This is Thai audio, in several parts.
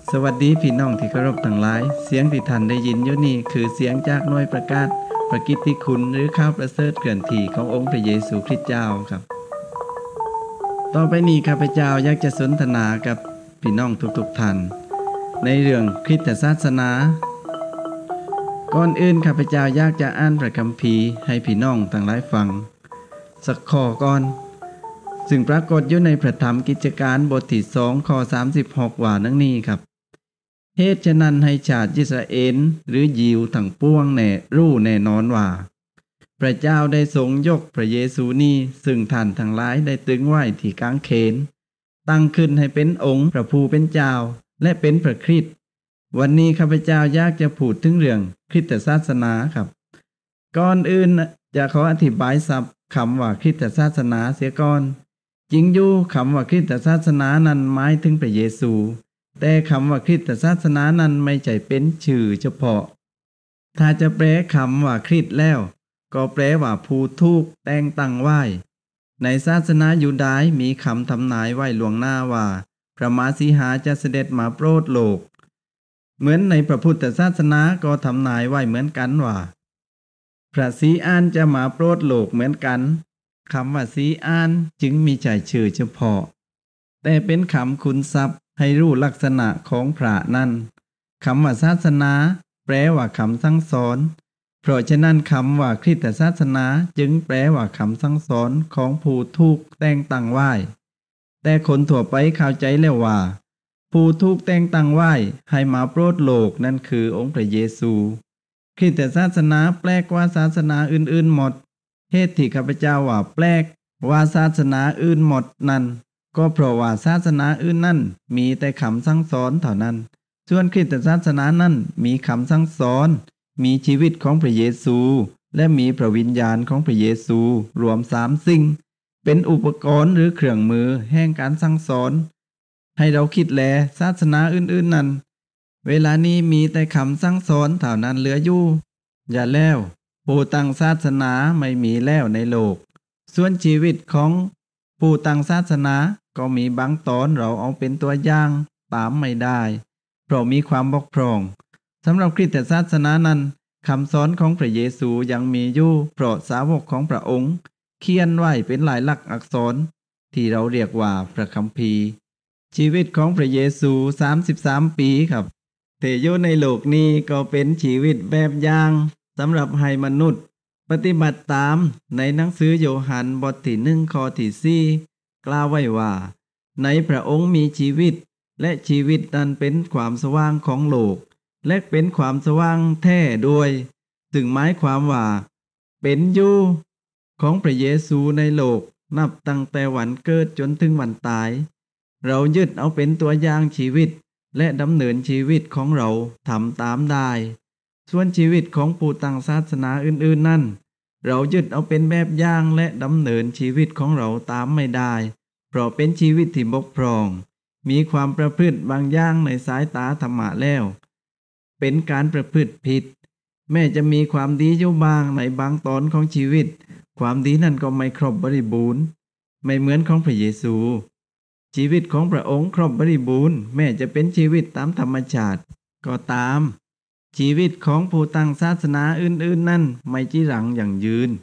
สวัสดีพี่น้องที่เคารพทั้งหลายเสียงที่ท่านได้ยินอยู่นี่คือเสียงจากหน่วยประกาศพระกิตติคุณหรือข่าวประเสริฐเคลื่อนที่ขององค์พระเยซูคริสต์เจ้าครับต่อไปนี้ข้าพเจ้าอยากจะสนทนากับพี่น้องทุกๆท่านในเรื่องคริสตศาสนาก่อนอื่นข้าพเจ้าอยากจะอ่านพระคัมภีร์ให้พี่น้องทั้งหลายฟังสักข้อก่อนซึ่งปรากฏอยู่ในพระธรรมกิจการบทที่2ข้อ36ว่าดังนี้ครับเหตุฉะนั้นให้ชาติอิสราเอลหรือยิวทั้งปวงรู้แน่นอนว่าพระเจ้าได้ทรงยกพระเยซูนี้ซึ่งท่านทั้งหลายได้ตรึงไว้ที่กางเขนตั้งขึ้นให้เป็นองค์พระผู้เป็นเจ้าและเป็นพระคริสต์วันนี้ข้าพเจ้าอยากจะพูดถึงเรื่องคริสตศาสนาครับก่อนอื่นจะขออธิบายศัพท์คำว่าคริสตศาสนาเสียก่อนจริงอยู่คำว่าคริสตศาสนานั้นหมายถึงพระเยซูแต่คำว่าคริสตศาสนานั้นไม่ใช่เป็นชื่อเฉพาะถ้าจะแปลคำว่าคริสต์แล้วก็แปลว่าผู้ถูกแต่งตั้งไว้ในศาสนายูดาห์มีคำทำนายไว้ล่วงหน้าว่าพระมาสีหาจะเสด็จมาโปรดโลกเหมือนในพระพุทธศาสนาก็ทำนายไว้เหมือนกันว่าพระศรีอานจะมาโปรดโลกเหมือนกันคำว่าศรีอานจึงมีใจชื่อเฉพาะแต่เป็นคำคุณทรัพย์ให้รู้ลักษณะของพระนั้นคำว่าศาสนาแปลว่าคำสั่งสอนเพราะฉะนั้นคำว่าคริสตศาสนาจึงแปลว่าคำสั่งสอนของผู้ถูกแต่งตั้งไว้แต่คนทั่วไปเข้าใจแล้วว่าผู้ถูกแต่งตั้งไว้ให้มาโปรดโลกนั่นคือองค์พระเยซูคริสตศาสนาแปลกกว่าศาสนาอื่นๆหมดเหตุที่ข้าพเจ้าว่าแปลกว่าศาสนาอื่นหมดนั้นก็เพราะว่าศาสนาอื่นนั่นมีแต่คำสั่งสอนเท่านั้นส่วนคริสตศาสนานั้นมีคำสั่งสอนมีชีวิตของพระเยซูและมีพระวิญญาณของพระเยซูรวม3สิ่งเป็นอุปกรณ์หรือเครื่องมือแห่งการสั่งสอนให้เราคิดแลศาสนาอื่นๆนั้นเวลานี้มีแต่คำสั่งสอนเท่านั้นเหลืออยู่อย่าแล้วผู้ตั้งศาสนาไม่มีแล้วในโลกส่วนชีวิตของผู้ตั้งศาสนาก็มีบางตอนเราเอาเป็นตัวอย่างตามไม่ได้เพราะมีความบกพร่องสำหรับคริสตศาสนานั้นคำสอนของพระเยซูยังมีอยู่เพราะสาวกของพระองค์เขียนไว้เป็นลายลักษณ์อักษรที่เราเรียกว่าพระคัมภีร์ชีวิตของพระเยซู33ปีครับที่อยู่ในโลกนี้ก็เป็นชีวิตแบบอย่างสำหรับให้มนุษย์ปฏิบัติตามในหนังสือโยฮันบทที่1ข้อที่4กล่าวไว้ว่าในพระองค์มีชีวิตและชีวิตนั้นเป็นความสว่างของโลกและเป็นความสว่างแท้ด้วยซึ่งหมายความว่าเป็นอยู่ของพระเยซูในโลกนับตั้งแต่วันเกิดจนถึงวันตายเรายึดเอาเป็นตัวอย่างชีวิตและดำเนินชีวิตของเราทำตามได้ส่วนชีวิตของผู้ตั้งศาสนาอื่นๆนั่นเรายึดเอาเป็นแบบอย่างและดำเนินชีวิตของเราตามไม่ได้เพราะเป็นชีวิตที่บกพร่องมีความประพฤติบางอย่างในสายตาธรรมะแล้วเป็นการประพฤติผิดแม้จะมีความดีอยู่บ้างในบางตอนของชีวิตความดีนั่นก็ไม่ครบบริบูรณ์ไม่เหมือนของพระเยซูชีวิตของพระองค์ครบบริบูรณ์แม้จะเป็นชีวิตตามธรรมชาติก็ตามชีวิตของผู้ตั้งศาสนาอื่นๆนั่นไม่จีรังอย่างยืน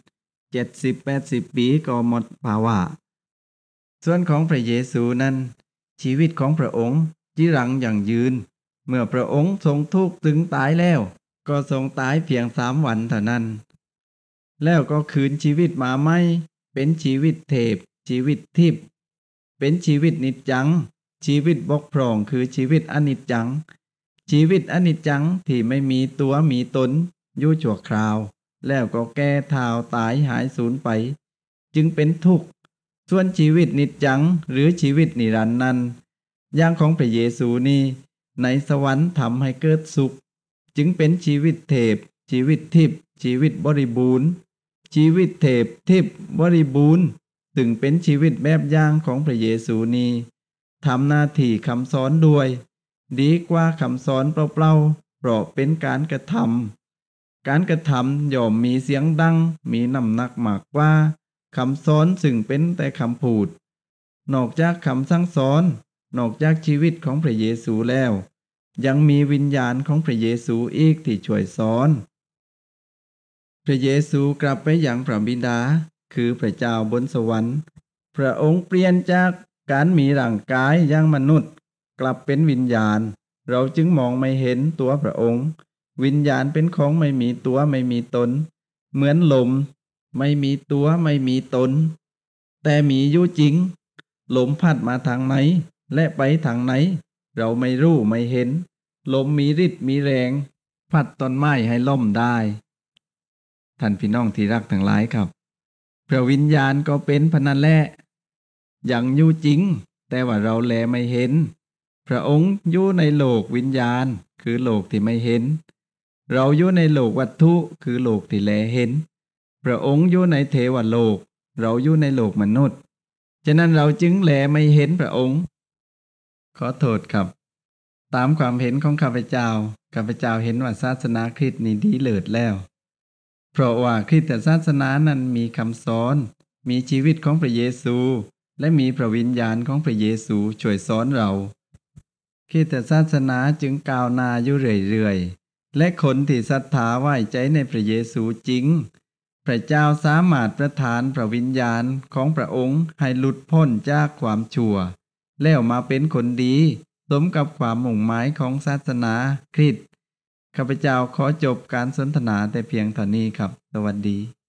70-80 ปีก็หมดภาวะส่วนของพระเยซูนั้นชีวิตของพระองค์จีรังอย่างยืนเมื่อพระองค์ทรงทุกข์ถึงตายแล้วก็ทรงตายเพียง3 วันเท่านั้นแล้วก็คืนชีวิตมาใหม่เป็นชีวิตเทพชีวิตทิพย์เป็นชีวิตนิจจังชีวิตบกพร่องคือชีวิตอนิจจังชีวิตอนิจจังที่ไม่มีตัวมีตนอยู่ชั่วคราวแล้วก็แก่เฒ่าตายหายสูญไปจึงเป็นทุกข์ส่วนชีวิตนิจจังหรือชีวิตนิรันดร์นั้นอย่างของพระเยซูนี้ในสวรรค์ทำให้เกิดสุขจึงเป็นชีวิตเทพชีวิตทิพย์ชีวิตบริบูรณ์ชีวิตเทพทิพย์บริบูรณ์ซึ่งเป็นชีวิตแบบอย่างของพระเยซูนี้ทำหน้าที่คำสอนด้วยดีกว่าคำสอนเปล่าๆเพราะเป็นการกระทำย่อมมีเสียงดังมีน้ำหนักมากกว่าคำสอนซึ่งเป็นแต่คำพูดนอกจากคำสั่งสอนนอกจากชีวิตของพระเยซูแล้วยังมีวิญญาณของพระเยซูอีกที่ช่วยสอนพระเยซูกลับไปยังพระบิดาคือพระเจ้าบนสวรรค์พระองค์เปลี่ยนจากการมีร่างกายอย่างมนุษย์กลับเป็นวิญญาณเราจึงมองไม่เห็นตัวพระองค์วิญญาณเป็นของไม่มีตัวไม่มีตนเหมือนลมไม่มีตัวไม่มีตนแต่มีอยู่จริงลมพัดมาทางไหนและไปทางไหนเราไม่รู้ไม่เห็นลมมีฤทธิ์มีแรงพัดต้นไม้ให้ล่มได้ท่านพี่น้องที่รักทั้งหลายครับพระวิญญาณก็เป็นพนันแหละยังอยู่จริงแต่ว่าเราแลไม่เห็นพระองค์อยู่ในโลกวิญญาณคือโลกที่ไม่เห็นเราอยู่ในโลกวัตถุคือโลกที่แลเห็นพระองค์อยู่ในเทวโลกเราอยู่ในโลกมนุษย์ฉะนั้นเราจึงแลไม่เห็นพระองค์ขอโทษครับตามความเห็นของข้าพเจ้าเห็นว่าศาสนาคริสต์นี่ดีเลิศแล้วเพราะว่าคริสตศาสนานั้นมีคำสอนมีชีวิตของพระเยซูและมีพระวิญญาณของพระเยซูช่วยสอนเราคริสตศาสนาจึงก้าวหน้าอยู่เรื่อยๆและคนที่ศรัทธาไว้ใจในพระเยซูจริงพระเจ้าสามารถประทานพระวิญญาณของพระองค์ให้หลุดพ้นจากความชั่วแล้วมาเป็นคนดีสมกับความมุ่งหมายของศาสนาคริสต์ข้าพเจ้าขอจบการสนทนาแต่เพียงเท่านี้ครับสวัสดี